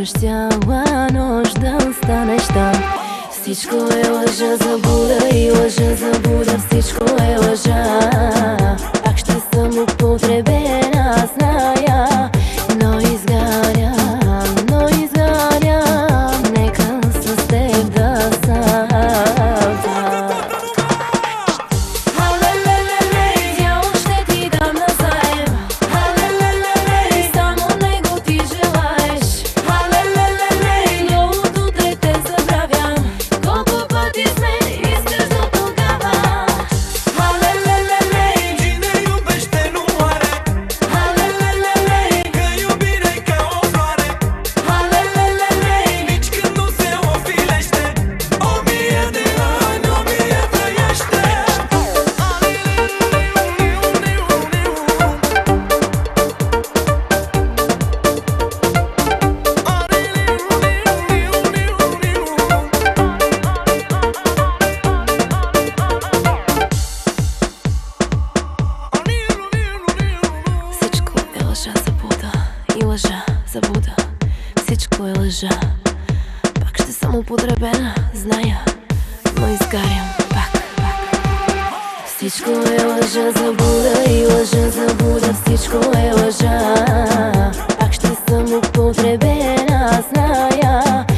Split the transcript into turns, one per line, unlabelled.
обещала нощ да останеш там. Всичко е лъжа за Буда и лъжа за Буда, всичко е лъжа. Пак ще съм употребена, зная, но изгарям, нека с теб да съм. За Буда, всичко е лъжа. Пак ще съм употребена, зная, но изгарям пак. Всичко е лъжа за Буда и лъжа за Буда, всичко е лъжа. Пак ще съм употребена, зная,